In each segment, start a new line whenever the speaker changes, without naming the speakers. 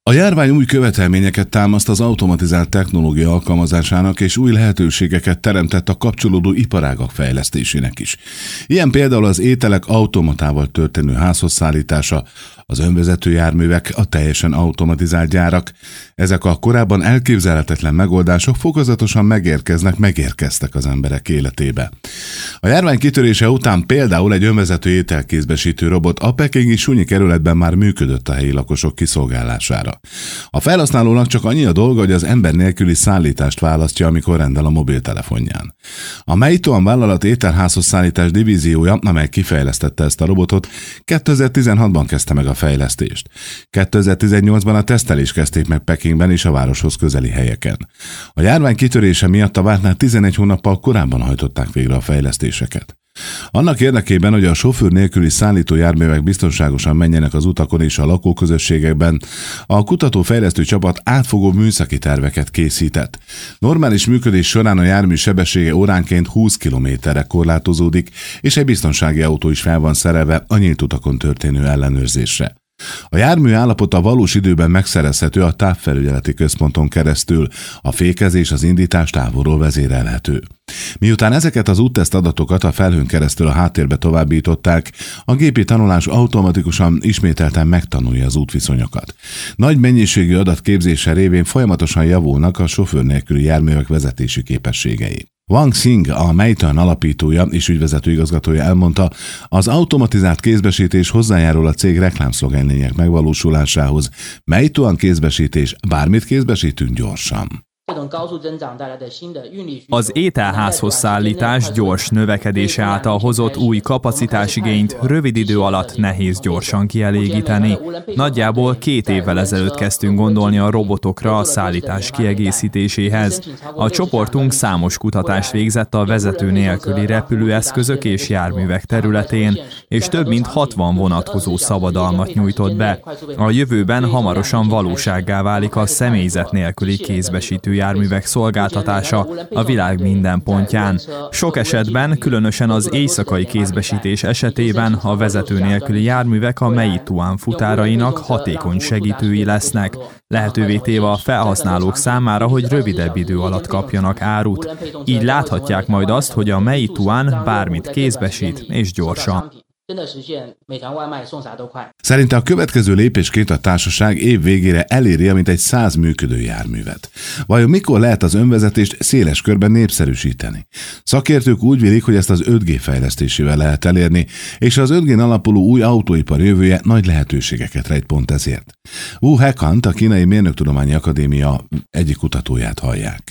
A járvány új követelményeket támaszt az automatizált technológia alkalmazásának, és új lehetőségeket teremtett a kapcsolódó iparágak fejlesztésének is. Ilyen például az ételek automatával történő házhoz szállítása, az önvezető járművek, a teljesen automatizált gyárak. Ezek a korábban elképzelhetetlen megoldások fokozatosan megérkeztek az emberek életébe. A járvány kitörése után például egy önvezető ételkézbesítő robot a pekingi Sunyi kerületben már működött a helyi lakosok kiszolgálására. A felhasználónak csak annyi a dolga, hogy az ember nélküli szállítást választja, amikor rendel a mobiltelefonján. A Meituan vállalat ételházhoz szállítás divíziója, amely kifejlesztette ezt a robotot, 2016-ban kezdte meg a fejlesztést. 2018-ban a tesztelést kezdték meg Pekingben és a városhoz közeli helyeken. A járvány kitörése miatt a vártnál 11 hónappal korábban hajtották végre a fejlesztéseket. Annak érdekében, hogy a sofőr nélküli szállító járművek biztonságosan menjenek az utakon és a lakóközösségekben, a kutató-fejlesztő csapat átfogó műszaki terveket készített. Normális működés során a jármű sebessége óránként 20 km-re korlátozódik, és egy biztonsági autó is fel van szerelve a nyílt utakon történő ellenőrzésre. A jármű állapota valós időben megszerezhető a távfelügyeleti központon keresztül, a fékezés, az indítás távolról vezérelhető. Miután ezeket az útteszt adatokat a felhőn keresztül a háttérbe továbbították, a gépi tanulás automatikusan ismételten megtanulja az útviszonyokat. Nagy mennyiségű adatképzése révén folyamatosan javulnak a sofőr nélküli járművek vezetési képességei. Wang Xing, a Meituan alapítója és ügyvezető igazgatója elmondta, az automatizált kézbesítés hozzájárul a cég reklámszlogenjének megvalósulásához. Meituan kézbesítés, bármit kézbesítünk gyorsan.
Az ételházhoz szállítás gyors növekedése által hozott új kapacitásigényt rövid idő alatt nehéz gyorsan kielégíteni. Nagyjából 2 évvel ezelőtt kezdtünk gondolni a robotokra a szállítás kiegészítéséhez. A csoportunk számos kutatást végzett a vezető nélküli repülőeszközök és járművek területén, és több mint 60 vonatkozó szabadalmat nyújtott be. A jövőben hamarosan valósággá válik a személyzet nélküli kézbesítő járművek szolgáltatása a világ minden pontján. Sok esetben, különösen az éjszakai kézbesítés esetében a vezető nélküli járművek a Meituan futárainak hatékony segítői lesznek, lehetővé téve a felhasználók számára, hogy rövidebb idő alatt kapjanak árut. Így láthatják majd azt, hogy a Meituan bármit kézbesít és gyorsan.
Szerinte a következő lépésként a társaság év végére eléri mintegy 100 működő járművet. Vajon mikor lehet az önvezetést széles körben népszerűsíteni? Szakértők úgy vélik, hogy ezt az 5G fejlesztésével lehet elérni, és az 5G-n alapuló új autóipar jövője nagy lehetőségeket rejt pont ezért. Wu Hekant, a Kínai Mérnöktudományi Akadémia egyik kutatóját hallják.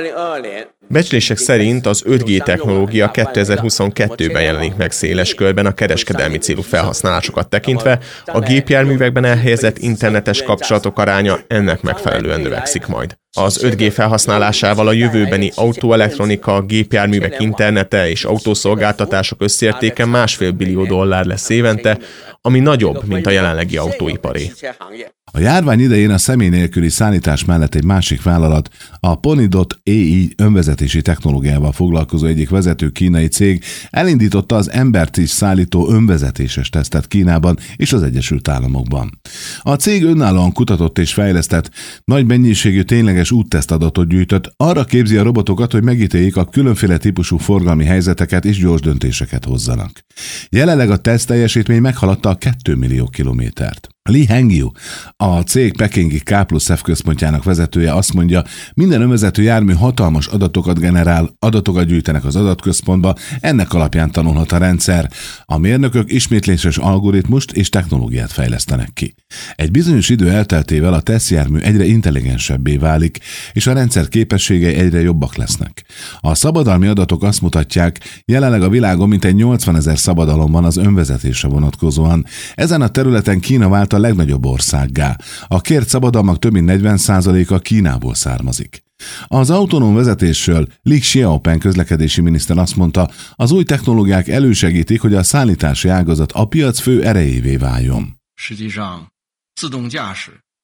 Becslések szerint az 5G technológia 2022-ben jelenik meg széles körben a kereskedelmi célú felhasználásokat tekintve, a gépjárművekben elhelyezett internetes kapcsolatok aránya ennek megfelelően növekszik majd. Az 5G felhasználásával a jövőbeni autóelektronika, gépjárművek internete és autószolgáltatások összértéke $1,5 billió lesz évente, ami nagyobb, mint a jelenlegi autóiparé.
A járvány idején a személy nélküli szállítás mellett egy másik vállalat, a Pony.ai önvezetési technológiával foglalkozó egyik vezető kínai cég elindította az embert is szállító önvezetéses tesztet Kínában és az Egyesült Államokban. A cég önállóan kutatott és fejlesztett, nagy mennyiségű tényleges úttesztadatot gyűjtött, arra képzi a robotokat, hogy megítéljék a különféle típusú forgalmi helyzeteket és gyors döntéseket hozzanak. Jelenleg a teszt teljesítmény meghaladta a 2 millió kilométert. Li Hengyu, a cég pekingi K+F központjának vezetője azt mondja, minden önvezető jármű hatalmas adatokat generál, adatokat gyűjtenek az adatközpontba, ennek alapján tanulhat a rendszer. A mérnökök ismétléses algoritmust és technológiát fejlesztenek ki. Egy bizonyos idő elteltével a tesztjármű egyre intelligensebbé válik, és a rendszer képességei egyre jobbak lesznek. A szabadalmi adatok azt mutatják, jelenleg a világon mintegy 80 000 szabadalom van az önvezetésre vonatkozóan. Ezen a területen Kína vált a legnagyobb országgá. A kért szabadalmak több mint 40%-a Kínából származik. Az autonóm vezetésről Li Xiaopeng közlekedési miniszter azt mondta, az új technológiák elősegítik, hogy a szállítási ágazat a piac fő erejévé váljon.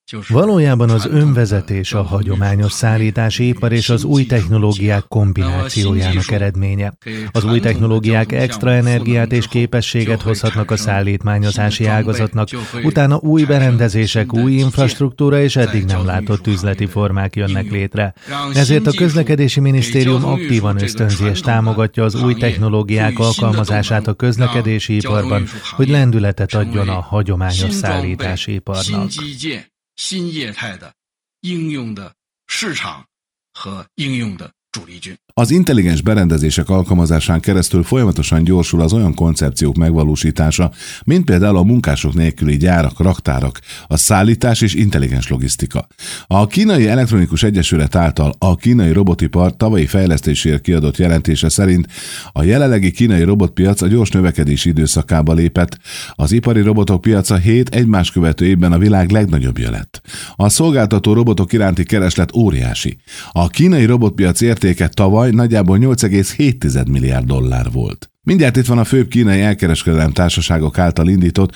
Valójában az önvezetés a hagyományos szállítási ipar és az új technológiák kombinációjának eredménye. Az új technológiák extra energiát és képességet hozhatnak a szállítmányozási ágazatnak, utána új berendezések, új infrastruktúra és eddig nem látott üzleti formák jönnek létre. Ezért a közlekedési minisztérium aktívan ösztönzi és támogatja az új technológiák alkalmazását a közlekedési iparban, hogy lendületet adjon a hagyományos szállítási iparnak.
新业态的应用的市场和应用的主力军。
Az intelligens berendezések alkalmazásán keresztül folyamatosan gyorsul az olyan koncepciók megvalósítása, mint például a munkások nélküli gyárak, raktárak, a szállítás és intelligens logisztika. A Kínai Elektronikus Egyesület által a kínai robotipar tavalyi fejlesztésért kiadott jelentése szerint a jelenlegi kínai robotpiac a gyors növekedési időszakába lépett, az ipari robotok piaca 7 egymás követő évben a világ legnagyobbja lett. A szolgáltató robotok iránti kereslet óriási. A kínai robotpiac értéke tavaly nagyjából 8,7 milliárd dollár volt. Mindjárt itt van a főbb kínai elkereskedelem társaságok által indított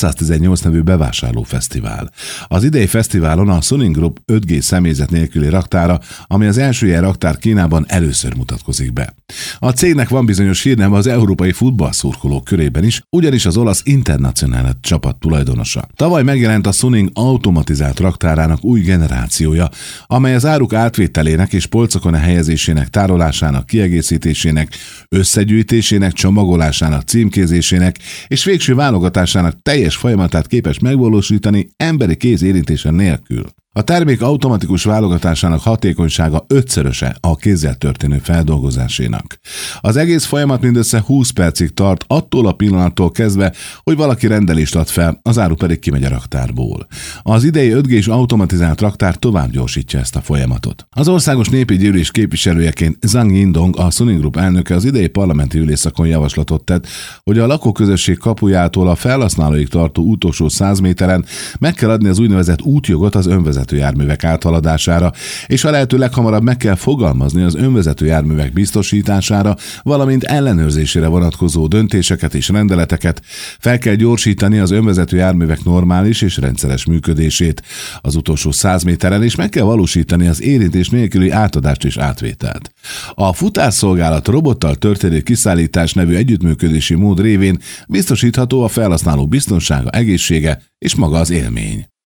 618 nevű bevásárlófesztivál. Az idei fesztiválon a Suning Group 5G személyzet nélküli raktára, ami az első ilyen raktár Kínában, először mutatkozik be. A cégnek van bizonyos hírneve az európai futballszurkolók körében is, ugyanis az olasz Internazionale csapat tulajdonosa. Tavaly megjelent a Suning automatizált raktárának új generációja, amely az áruk átvételének és polcokon helyezésének, tárolásának, kiegészítésének, összegyűjtésének, csomagolásának, címkézésének és végső válogatásának teljes folyamatát képes megvalósítani emberi kéz érintése nélkül. A termék automatikus válogatásának hatékonysága 5-szöröse a kézzel történő feldolgozásénak. Az egész folyamat mindössze 20 percig tart, attól a pillanattól kezdve, hogy valaki rendelést ad fel, az áru pedig kimegy a raktárból. Az idei 5G-s automatizált raktár tovább gyorsítja ezt a folyamatot. Az Országos Népi Gyűlés képviselőjeként Zhang Yindong, a Suning Group elnöke az idei parlamenti ülésszakon javaslatot tett, hogy a lakóközösség kapujától a felhasználóig tartó utolsó 100 méteren meg kell adni az úgynevezett útjogot az önvezető járművek áthaladására, és a lehető leghamarabb meg kell fogalmazni az önvezető járművek biztosítására, valamint ellenőrzésére vonatkozó döntéseket és rendeleteket, fel kell gyorsítani az önvezető járművek normális és rendszeres működését az utolsó 100 méteren, és meg kell valósítani az érintés nélküli átadást és átvételt. A futárszolgálat robottal történő kiszállítás nevű együttműködési mód révén biztosítható a felhasználó biztonsága, egészsége és maga az élmény.